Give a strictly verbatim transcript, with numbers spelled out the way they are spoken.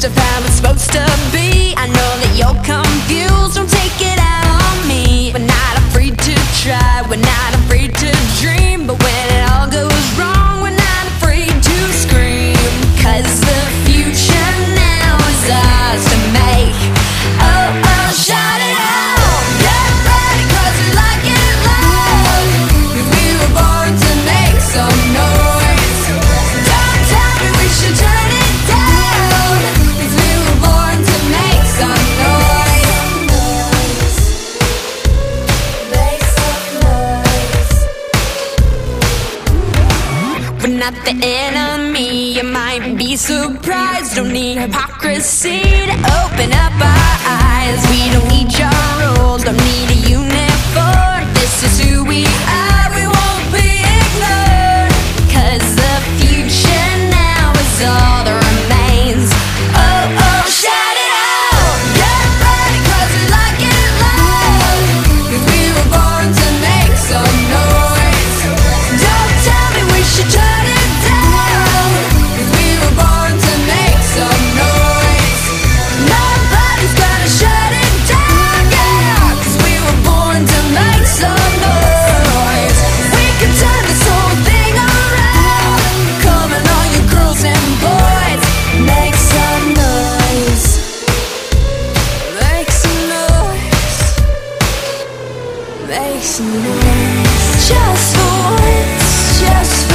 taste of how it's supposed to be. I know that you're confused, don't take it out on me. We're not afraid to try, we're not afraid to dream. But when it all goes wrong, we're not afraid to scream. Cause the future now is ours to make. Oh, oh, shout it out. Get ready cause we like it loud. We were born to make some noise. Don't tell me we should turn it down. Cause we were born to make some noise. Make some noise. We're not the enemy, you might be surprised. Don't need hypocrisy to open up our eyes. We don't need your rules, don't need a uniform. This is who we are, we won't be ignored. Cause the future now is all that remains. Oh, oh, shout it out. Get ready cause we like it loud. Cause we were born to make some noise. Don't tell me we should turn it down. Cause we were born to make some noise. Nobody's gonna shut it down, yeah. Cause we were born to make some noise. We can turn this whole thing around. Come on all you girls and boys, make some noise. Make some noise. Make some noise. Just for once, just